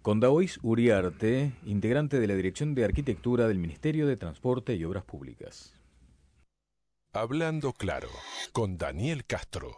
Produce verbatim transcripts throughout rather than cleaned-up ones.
Con Daoís Uriarte, integrante de la Dirección de Arquitectura del Ministerio de Transporte y Obras Públicas. Hablando claro, con Daniel Castro.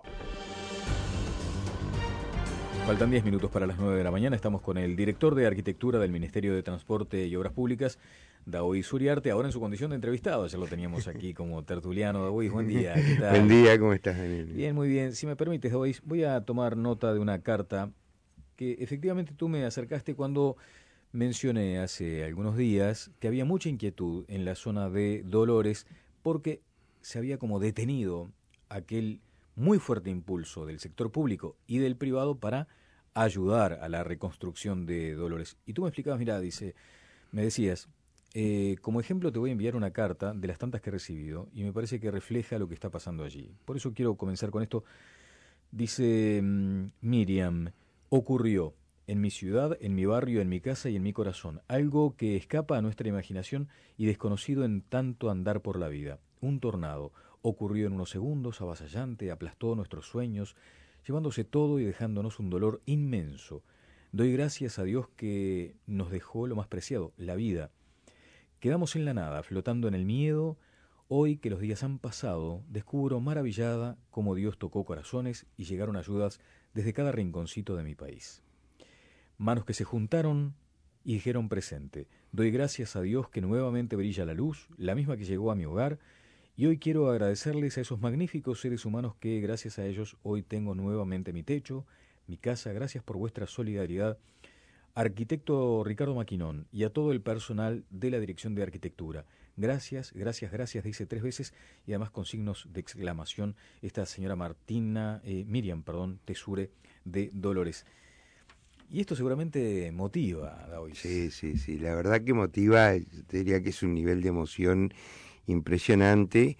Faltan diez minutos para las nueve de la mañana. Estamos con el director de Arquitectura del Ministerio de Transporte y Obras Públicas, Daoís Uriarte, ahora en su condición de entrevistado. Ya lo teníamos aquí como tertuliano. Daoís, buen día. ¿Qué tal? Buen día, ¿cómo estás, Daniel? Bien, muy bien. Si me permites, Daoís, voy a tomar nota de una carta que efectivamente tú me acercaste cuando mencioné hace algunos días que había mucha inquietud en la zona de Dolores porque se había como detenido aquel muy fuerte impulso del sector público y del privado para ayudar a la reconstrucción de Dolores. Y tú me explicabas, mira, dice, me decías, eh, como ejemplo te voy a enviar una carta de las tantas que he recibido y me parece que refleja lo que está pasando allí. Por eso quiero comenzar con esto. Dice mm, Miriam, ocurrió en mi ciudad, en mi barrio, en mi casa y en mi corazón, algo que escapa a nuestra imaginación y desconocido en tanto andar por la vida. Un tornado ocurrió en unos segundos, avasallante, aplastó nuestros sueños, llevándose todo y dejándonos un dolor inmenso. Doy gracias a Dios que nos dejó lo más preciado, la vida. Quedamos en la nada, flotando en el miedo. Hoy que los días han pasado, descubro maravillada cómo Dios tocó corazones y llegaron ayudas desde cada rinconcito de mi país. Manos que se juntaron y dijeron presente. Doy gracias a Dios que nuevamente brilla la luz, la misma que llegó a mi hogar, y hoy quiero agradecerles a esos magníficos seres humanos que, gracias a ellos, hoy tengo nuevamente mi techo, mi casa. Gracias por vuestra solidaridad. Arquitecto Ricardo Maquinón y a todo el personal de la Dirección de Arquitectura. Gracias, gracias, gracias, dice tres veces y además con signos de exclamación esta señora Martina, eh, Miriam, perdón, Tesure de Dolores. Y esto seguramente motiva, Daoís. Sí, sí, sí, la verdad que motiva, yo te diría que es un nivel de emoción impresionante.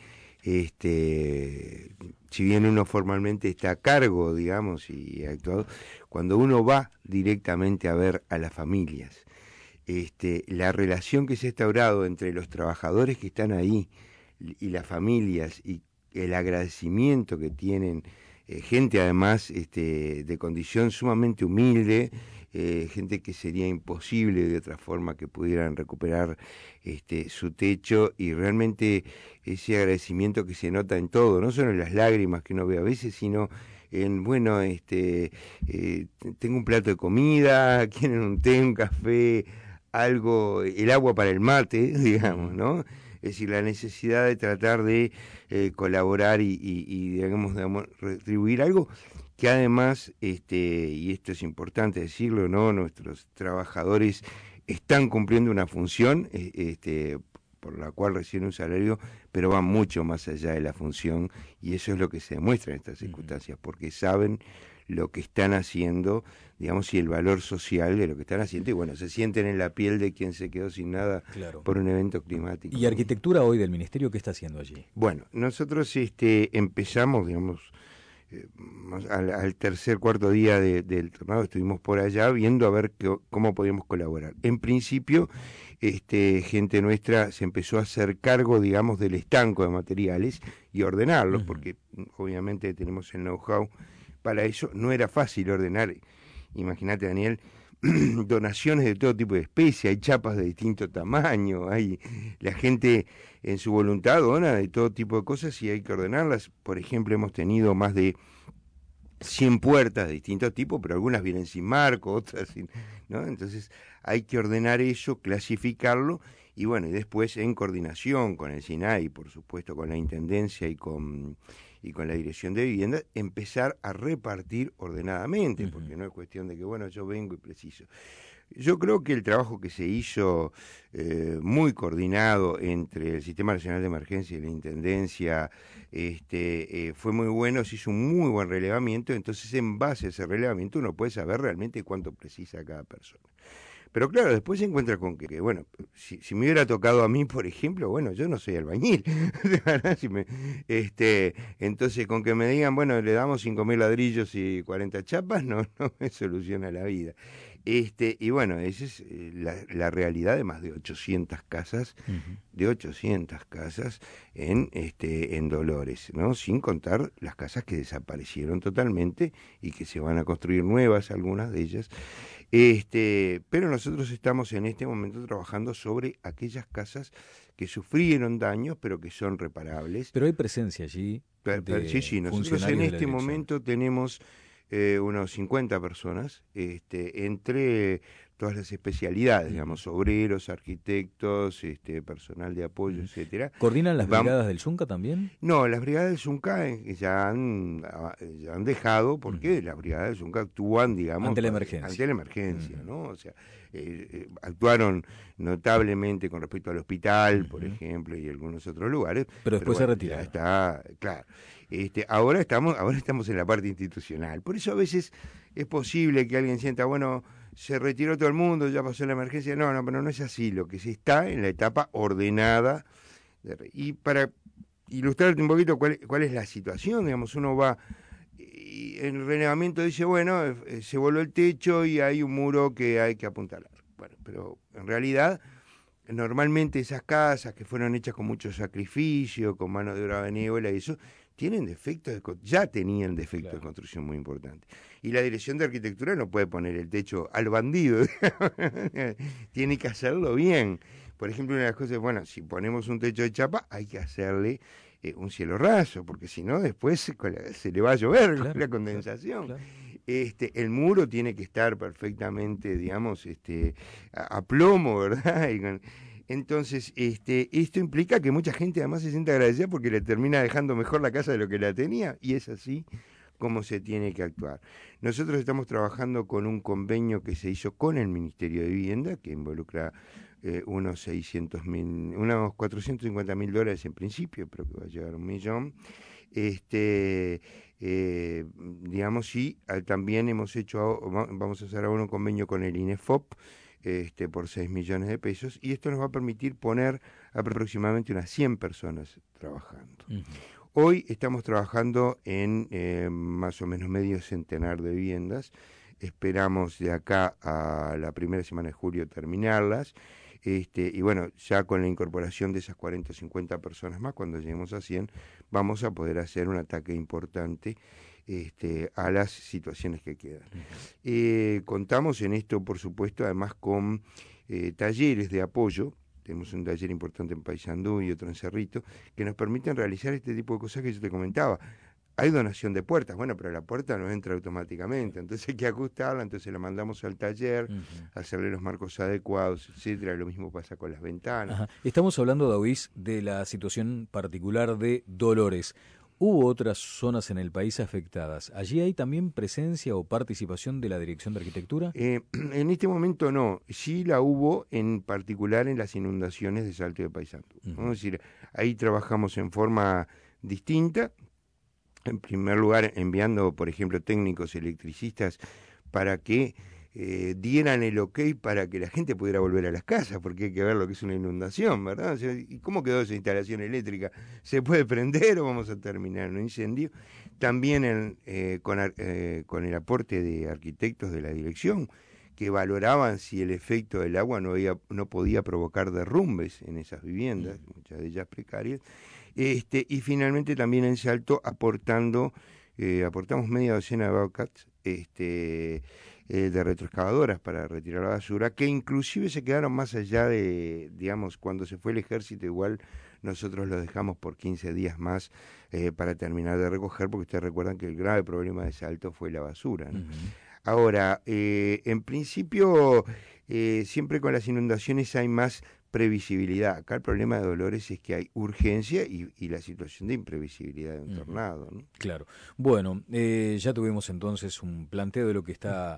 Este, si bien uno formalmente está a cargo, digamos, y ha actuado, cuando uno va directamente a ver a las familias, este, la relación que se ha instaurado entre los trabajadores que están ahí y las familias y el agradecimiento que tienen, eh, gente además este, de condición sumamente humilde, eh, gente que sería imposible de otra forma que pudieran recuperar este, su techo, y realmente ese agradecimiento que se nota en todo, no solo en las lágrimas que uno ve a veces, sino en, bueno, este, eh, tengo un plato de comida, quieren un té, un café, algo, el agua para el mate, digamos, ¿no? Es decir, la necesidad de tratar de eh, colaborar y, y, y digamos, digamos, retribuir algo que además, este, y esto es importante decirlo, ¿no? Nuestros trabajadores están cumpliendo una función, eh, este, por la cual reciben un salario, pero va mucho más allá de la función, y eso es lo que se demuestra en estas circunstancias, porque saben lo que están haciendo, digamos, y el valor social de lo que están haciendo, y bueno, se sienten en la piel de quien se quedó sin nada, claro, por un evento climático. ¿Y Arquitectura hoy del Ministerio qué está haciendo allí? Bueno, nosotros este, empezamos, digamos, eh, al, al tercer, cuarto día de, del tornado, estuvimos por allá viendo a ver que, cómo podíamos colaborar. En principio, este, gente nuestra se empezó a hacer cargo, digamos, del estanco de materiales y ordenarlos, uh-huh, porque obviamente tenemos el know-how para eso. No era fácil ordenar, imagínate, Daniel, donaciones de todo tipo de especies, hay chapas de distinto tamaño, hay la gente en su voluntad dona de todo tipo de cosas y hay que ordenarlas. Por ejemplo, hemos tenido más de cien puertas de distintos tipos, pero algunas vienen sin marco, otras sin, ¿no? Entonces hay que ordenar eso, clasificarlo, y bueno, y después en coordinación con el SINAI, por supuesto con la Intendencia y con y con la Dirección de Vivienda, empezar a repartir ordenadamente, uh-huh, porque no es cuestión de que, bueno, yo vengo y preciso. Yo creo que el trabajo que se hizo eh, muy coordinado entre el Sistema Nacional de Emergencia y la Intendencia este, eh, fue muy bueno, se hizo un muy buen relevamiento, entonces en base a ese relevamiento uno puede saber realmente cuánto precisa cada persona. Pero claro, después se encuentra con que, que bueno, si, si me hubiera tocado a mí, por ejemplo, bueno, yo no soy albañil, si me, este, entonces con que me digan, bueno, le damos cinco mil ladrillos y cuarenta chapas, no, no me soluciona la vida. Este, y bueno, esa es eh, la, la realidad de más de ochocientas casas, uh-huh, de ochocientas casas en, este, en Dolores, ¿no? Sin contar las casas que desaparecieron totalmente y que se van a construir nuevas, algunas de ellas. Este, pero nosotros estamos en este momento trabajando sobre aquellas casas que sufrieron daños, pero que son reparables. Pero hay presencia allí Pero, pero, de sí, sí, nosotros en este momento tenemos eh, unos cincuenta personas, este, entre todas las especialidades, digamos, obreros, arquitectos, este, personal de apoyo, uh-huh. etcétera. ¿Coordinan las brigadas Vam- del Zunca también? No, las brigadas del Zunca ya han, ya han dejado, porque uh-huh. las brigadas del Zunca actúan, digamos, ante la emergencia. Ante la emergencia, uh-huh. ¿no? O sea, eh, eh, actuaron notablemente con respecto al hospital, uh-huh. por ejemplo, y algunos otros lugares. Pero después pero bueno, se retiraron. Ya está, claro. Este, ahora estamos, ahora estamos en la parte institucional. Por eso a veces es posible que alguien sienta, bueno, se retiró todo el mundo, ya pasó la emergencia. No, no, pero no es así. Lo que se está en la etapa ordenada. De, y para ilustrarte un poquito cuál, cuál es la situación, digamos, uno va y en el relevamiento dice, bueno, eh, se voló el techo y hay un muro que hay que apuntalar. Bueno, pero en realidad, normalmente esas casas que fueron hechas con mucho sacrificio, con mano de obra benévola y eso, tienen defectos, de, ya tenían defectos claro. de construcción muy importantes. Y la dirección de arquitectura no puede poner el techo al bandido, tiene que hacerlo bien. Por ejemplo, una de las cosas, bueno, si ponemos un techo de chapa, hay que hacerle eh, un cielo raso, porque si no, después se, se le va a llover claro, con la condensación. Claro, claro. Este, el muro tiene que estar perfectamente, digamos, este, a, a plomo, ¿verdad? Y con, Entonces, este, esto implica que mucha gente además se siente agradecida porque le termina dejando mejor la casa de lo que la tenía, y es así como se tiene que actuar. Nosotros estamos trabajando con un convenio que se hizo con el Ministerio de Vivienda, que involucra eh, unos seiscientos mil, unos cuatrocientos cincuenta mil dólares en principio, pero que va a llegar a un millón. Este, eh, digamos, y también hemos hecho, vamos a hacer ahora un convenio con el INEFOP, Este, por seis millones de pesos, y esto nos va a permitir poner aproximadamente unas cien personas trabajando. Uh-huh. Hoy estamos trabajando en eh, más o menos medio centenar de viviendas, esperamos de acá a la primera semana de julio terminarlas, este, y bueno, ya con la incorporación de esas cuarenta o cincuenta personas más, cuando lleguemos a cien, vamos a poder hacer un ataque importante Este, a las situaciones que quedan. Uh-huh. Eh, contamos en esto, por supuesto, además con eh, talleres de apoyo. Tenemos un taller importante en Paysandú y otro en Cerrito, que nos permiten realizar este tipo de cosas que yo te comentaba. Hay donación de puertas, bueno, pero la puerta no entra automáticamente, entonces hay que ajustarla, entonces la mandamos al taller, uh-huh. hacerle los marcos adecuados, etcétera. Lo mismo pasa con las ventanas. Ajá. Estamos hablando, Daoís, de la situación particular de Dolores. ¿Hubo otras zonas en el país afectadas? ¿Allí hay también presencia o participación de la Dirección de Arquitectura? Eh, en este momento no, sí la hubo en particular en las inundaciones de Salto de Paysandú. Uh-huh. ¿no? Es decir, ahí trabajamos en forma distinta. En primer lugar, enviando, por ejemplo, técnicos electricistas para que eh, dieran el ok para que la gente pudiera volver a las casas, porque hay que ver lo que es una inundación, ¿verdad? O sea, ¿y cómo quedó esa instalación eléctrica? ¿Se puede prender o vamos a terminar un incendio? También en, eh, con, eh, con el aporte de arquitectos de la dirección, que valoraban si el efecto del agua no, había, no podía provocar derrumbes en esas viviendas, muchas de ellas precarias. Este, y finalmente también en Salto aportando, eh, aportamos media docena de Bobcats, este, eh, de retroexcavadoras para retirar la basura, que inclusive se quedaron más allá de, digamos, cuando se fue el ejército, igual nosotros los dejamos por quince días más eh, para terminar de recoger, porque ustedes recuerdan que el grave problema de Salto fue la basura, ¿no? Uh-huh. Ahora, eh, en principio, eh, siempre con las inundaciones hay más previsibilidad. Acá el problema de Dolores es que hay urgencia y, y la situación de imprevisibilidad de un uh-huh. tornado, ¿no? Claro. Bueno, eh, ya tuvimos entonces un planteo de lo que está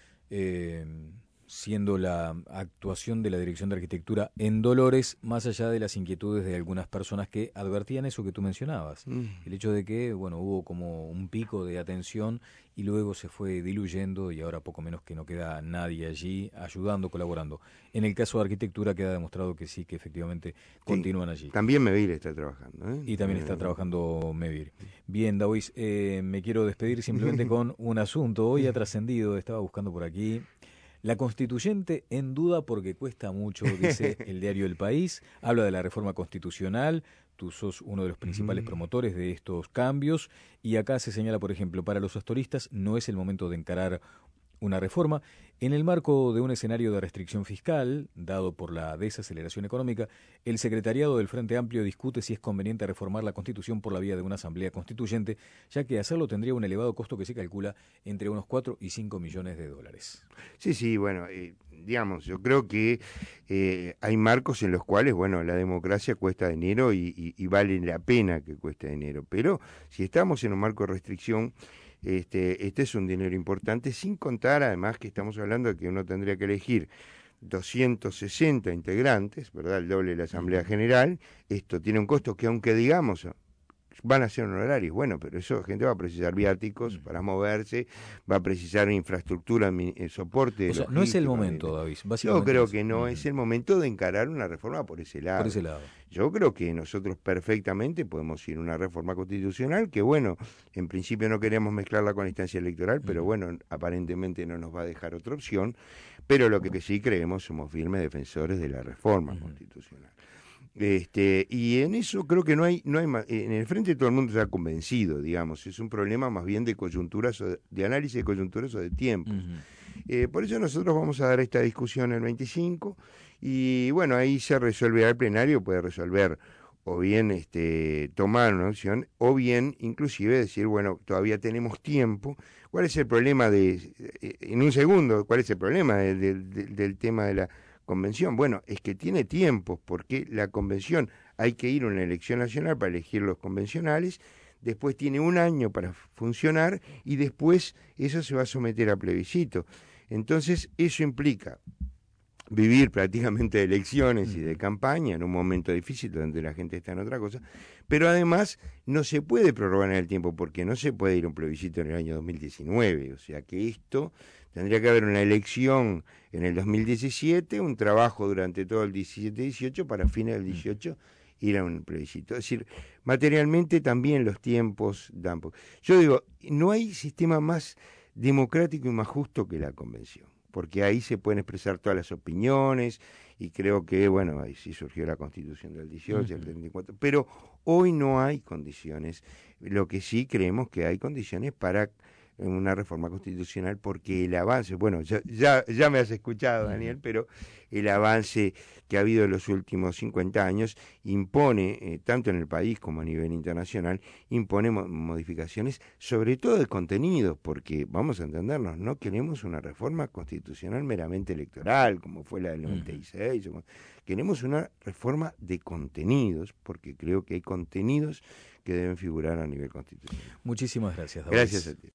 eh, siendo la actuación de la Dirección de Arquitectura en Dolores, más allá de las inquietudes de algunas personas que advertían eso que tú mencionabas. Uh-huh. El hecho de que, bueno, hubo como un pico de atención y luego se fue diluyendo y ahora poco menos que no queda nadie allí ayudando, colaborando. En el caso de Arquitectura queda demostrado que sí, que efectivamente sí, continúan allí. También Mevir está trabajando, ¿eh? Y también está trabajando Mevir. Bien, Daoís, eh, me quiero despedir simplemente con un asunto. Hoy ha trascendido, estaba buscando por aquí. La constituyente en duda porque cuesta mucho, dice el diario El País, habla de la reforma constitucional, tú sos uno de los principales promotores de estos cambios, y acá se señala, por ejemplo, para los astoristas no es el momento de encarar una reforma en el marco de un escenario de restricción fiscal, dado por la desaceleración económica. El secretariado del Frente Amplio discute si es conveniente reformar la Constitución por la vía de una asamblea constituyente, ya que hacerlo tendría un elevado costo que se calcula entre unos cuatro y cinco millones de dólares. Sí, sí, bueno, eh, digamos, yo creo que eh, hay marcos en los cuales, bueno, la democracia cuesta dinero y, y, y vale la pena que cueste dinero, pero si estamos en un marco de restricción, Este, este es un dinero importante, sin contar además que estamos hablando de que uno tendría que elegir doscientos sesenta integrantes, ¿verdad? El doble de la Asamblea General. Esto tiene un costo que, aunque digamos van a ser honorarios, bueno, pero eso gente va a precisar viáticos para moverse, va a precisar infraestructura, eh, soporte. O sea, no es el momento, David. Yo creo que no uh-huh. es el momento de encarar una reforma por ese lado. Por ese lado. Yo creo que nosotros perfectamente podemos ir a una reforma constitucional que, bueno, en principio no queremos mezclarla con la instancia electoral, pero bueno, aparentemente no nos va a dejar otra opción, pero lo que, que sí creemos, somos firmes defensores de la reforma uh-huh. constitucional. Este, y en eso creo que no hay, no hay en el frente todo el mundo está convencido, digamos, es un problema más bien de coyunturas, o de, de análisis de coyunturas o de tiempos. Uh-huh. Eh, por eso nosotros vamos a dar esta discusión el veinticinco y bueno, ahí se resolverá el plenario, puede resolver o bien este, tomar una opción o bien inclusive decir, bueno, todavía tenemos tiempo. ¿Cuál es el problema de, en un segundo, cuál es el problema de, de, de, del tema de la convención? Bueno, es que tiene tiempos, porque la convención hay que ir a una elección nacional para elegir los convencionales, después tiene un año para funcionar y después eso se va a someter a plebiscito. Entonces eso implica vivir prácticamente de elecciones y de campaña en un momento difícil donde la gente está en otra cosa, pero además no se puede prorrogar en el tiempo porque no se puede ir a un plebiscito en el año dos mil diecinueve, o sea que esto tendría que haber una elección en el dos mil diecisiete, un trabajo durante todo el diecisiete dieciocho para fines del dieciocho ir a un plebiscito. Es decir, materialmente también los tiempos dan. Yo digo, no hay sistema más democrático y más justo que la convención, porque ahí se pueden expresar todas las opiniones y creo que, bueno, ahí sí surgió la Constitución del dieciocho, uh-huh. el treinta y cuatro, pero hoy no hay condiciones. Lo que sí creemos que hay condiciones para una reforma constitucional porque el avance, bueno, ya, ya, ya me has escuchado, Daniel, pero el avance que ha habido en los últimos cincuenta años impone, eh, tanto en el país como a nivel internacional, impone mo- modificaciones, sobre todo de contenidos, porque vamos a entendernos, no queremos una reforma constitucional meramente electoral, como fue la del noventa y seis, uh-huh. queremos una reforma de contenidos, porque creo que hay contenidos que deben figurar a nivel constitucional. Muchísimas gracias, David. Gracias a ti.